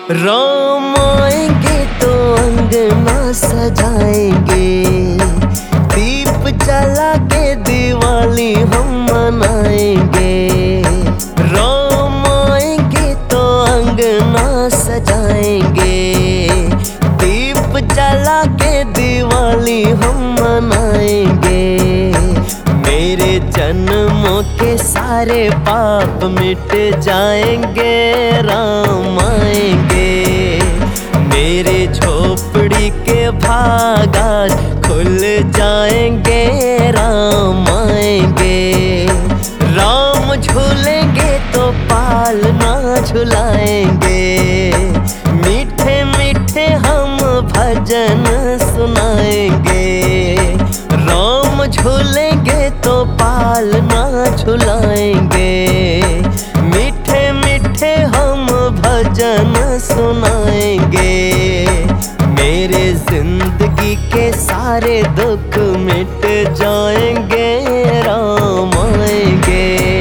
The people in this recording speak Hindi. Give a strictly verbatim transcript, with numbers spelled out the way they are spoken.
राम आएंगे तो अंगना सजाएंगे, दीप जला के दिवाली हम मनाएंगे। राम आएंगे तो अंगना सजाएंगे, दीप जला के दिवाली हम मनाएंगे। मेरे जन्मों के सारे पाप मिट जाएंगे, राम आएंगे। मेरे झोपड़ी के भाग आज खुल जाएंगे, राम आएंगे। राम झूलेंगे तो पालना झुलाएंगे, मीठे मीठे हम भजन सुनाएंगे। राम झूलेंगे तो पालना झुलाएंगे, मीठे मीठे हम भजन सुनाएंगे। मेरे जिंदगी के सारे दुख मिट जाएंगे, राम आएंगे।